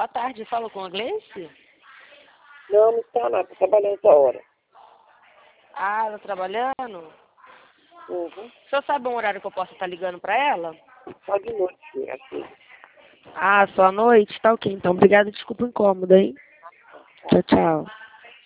Boa tarde, falo com a Gleice? Não, não está nada, estou trabalhando essa hora. Ah, ela trabalhando? Uhum. O senhor sabe um horário que eu posso estar ligando para ela? Só de noite, assim. Ah, só à noite? Tá ok, então. Obrigada, desculpa o incômodo, hein? Tchau, tchau.